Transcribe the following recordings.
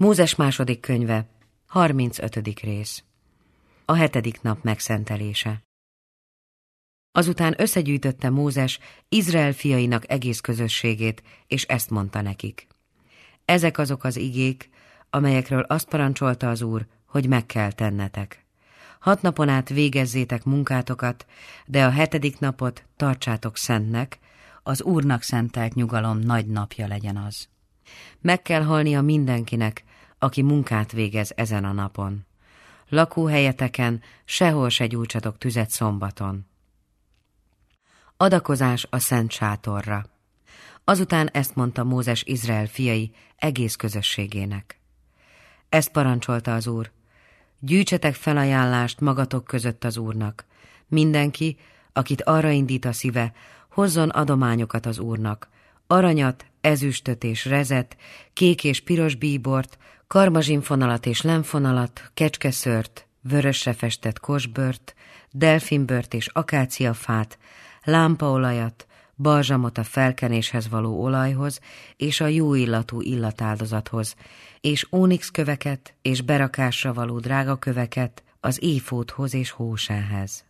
Mózes második könyve, 35. rész. A 7. nap megszentelése. Azután összegyűjtötte Mózes Izrael fiainak egész közösségét, és ezt mondta nekik. Ezek azok az igék, amelyekről azt parancsolta az Úr, hogy meg kell tennetek. 6 napon át végezzétek munkátokat, de a 7. napot tartsátok szentnek, az Úrnak szentelt nyugalom nagy napja legyen az. Meg kell halnia mindenkinek, aki munkát végez ezen a napon. Lakóhelyeteken sehol se gyújtsatok tüzet szombaton. Adakozás a szent sátorra. Azután ezt mondta Mózes Izrael fiai egész közösségének. Ezt parancsolta az Úr: gyűjtsetek felajánlást magatok között az Úrnak. Mindenki, akit arra indít a szíve, hozzon adományokat az Úrnak, aranyat, ezüstöt és rezet, kék és piros bíbort, karmazsinfonalat és lemfonalat, kecskeszőrt, vörösre festett kosbört, delfinbört és akáciafát, lámpaolajat, balzsamot a felkenéshez való olajhoz és a jó illatú illatáldozathoz, és ónixköveket és berakásra való drága köveket az éfódhoz és hósáhez.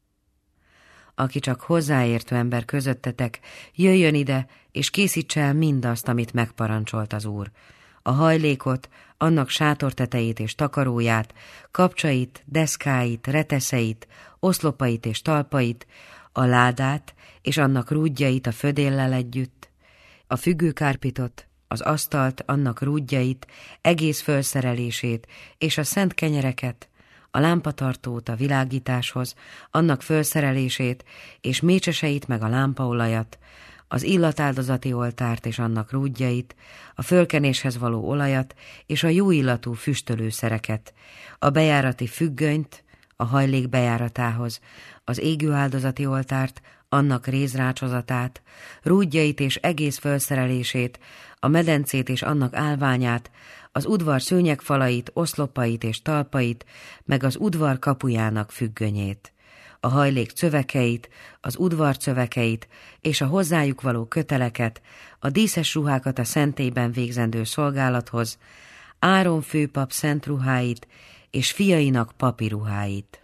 Aki csak hozzáértő ember közöttetek, jöjjön ide, és készítse el mindazt, amit megparancsolt az Úr. A hajlékot, annak sátortetejét és takaróját, kapcsait, deszkáit, reteszeit, oszlopait és talpait, a ládát és annak rúdjait a födéllel együtt, a függőkárpitot, az asztalt, annak rúdjait, egész fölszerelését és a szent kenyereket, a lámpatartót a világításhoz, annak fölszerelését és mécseseit meg a lámpaolajat, az illatáldozati oltárt és annak rúdjait, a fölkenéshez való olajat és a jó illatú füstölőszereket, a bejárati függönyt, a hajlék bejáratához, az égőáldozati oltárt, annak rézrácsozatát, rúdjait és egész fölszerelését, a medencét és annak állványát, az udvar szőnyegfalait, oszlopait és talpait, meg az udvar kapujának függönyét, a hajlék cövekeit, az udvar cövekeit és a hozzájuk való köteleket, a díszes ruhákat a szentélyben végzendő szolgálathoz, Áron főpap szent ruháit és fiainak papi ruháit.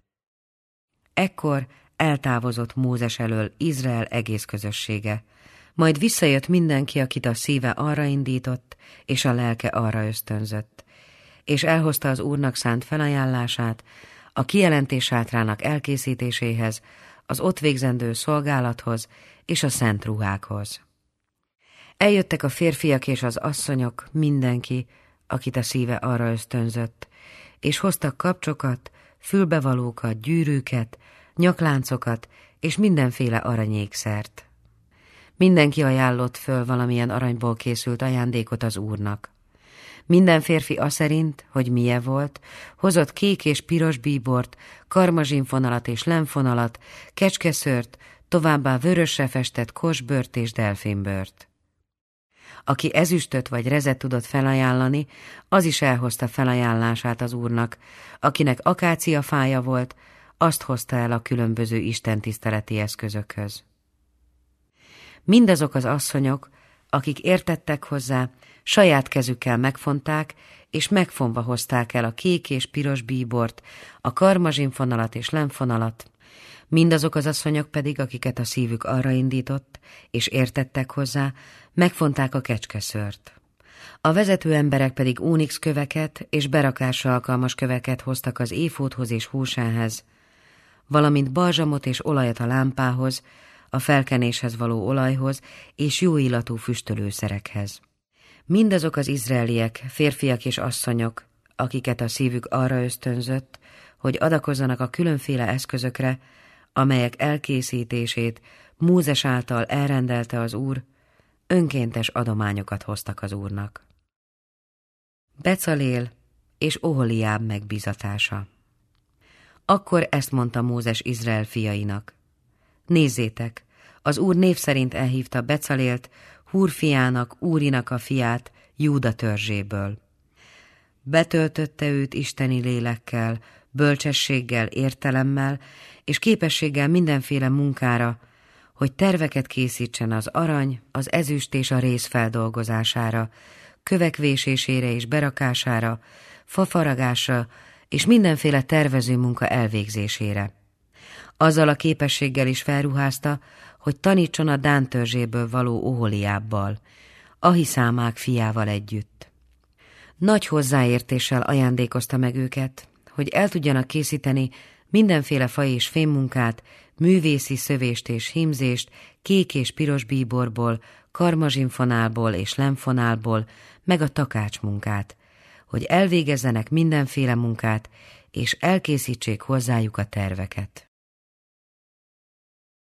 Ekkor eltávozott Mózes elől Izrael egész közössége. Majd visszajött mindenki, akit a szíve arra indított, és a lelke arra ösztönzött, és elhozta az Úrnak szánt felajánlását a kijelentés sátrának elkészítéséhez, az ott végzendő szolgálathoz és a szent ruhákhoz. Eljöttek a férfiak és az asszonyok, mindenki, akit a szíve arra ösztönzött, és hoztak kapcsokat, fülbevalókat, gyűrűket, nyakláncokat és mindenféle aranyékszert. Mindenki ajánlott föl valamilyen aranyból készült ajándékot az Úrnak. Minden férfi aszerint, hogy milyen volt, hozott kék és piros bíbort, karmazsinfonalat és lemfonalat, kecskeszőrt, továbbá vörösre festett kosbört és delfinbört. Aki ezüstöt vagy rezet tudott felajánlani, az is elhozta felajánlását az Úrnak. Akinek akáciafája volt, azt hozta el a különböző istentiszteleti eszközökhöz. Mindazok az asszonyok, akik értettek hozzá, saját kezükkel megfonták, és megfonva hozták el a kék és piros bíbort, a karmazsinfonalat és lemfonalat. Mindazok az asszonyok pedig, akiket a szívük arra indított, és értettek hozzá, megfonták a kecskeszőrt. A vezető emberek pedig ónix köveket és berakásra alkalmas köveket hoztak az éfódhoz és hósáhez, valamint balzsamot és olajat a lámpához, a felkenéshez való olajhoz és jó illatú füstölőszerekhez. Mindazok az izraeliek, férfiak és asszonyok, akiket a szívük arra ösztönzött, hogy adakozzanak a különféle eszközökre, amelyek elkészítését Mózes által elrendelte az Úr, önkéntes adományokat hoztak az Úrnak. Becalél és Oholiáb megbízatása. Akkor ezt mondta Mózes Izrael fiainak: nézzétek, az Úr név szerint elhívta Becalélt, Húr fiának, Úrinak a fiát, Júda törzséből. Betöltötte őt isteni lélekkel, bölcsességgel, értelemmel és képességgel mindenféle munkára, hogy terveket készítsen az arany, az ezüst és a réz feldolgozására, kövek vésésére és berakására, fafaragásra és mindenféle tervező munka elvégzésére. Azzal a képességgel is felruházta, hogy tanítson a Dán törzséből való Oholiábbal, Ahiszámák fiával együtt. Nagy hozzáértéssel ajándékozta meg őket, hogy el tudjanak készíteni mindenféle faj és fémmunkát, művészi szövést és hímzést, kék és piros bíborból, karmazsinfonálból és lemfonálból, meg a takácsmunkát, hogy elvégezzenek mindenféle munkát, és elkészítsék hozzájuk a terveket.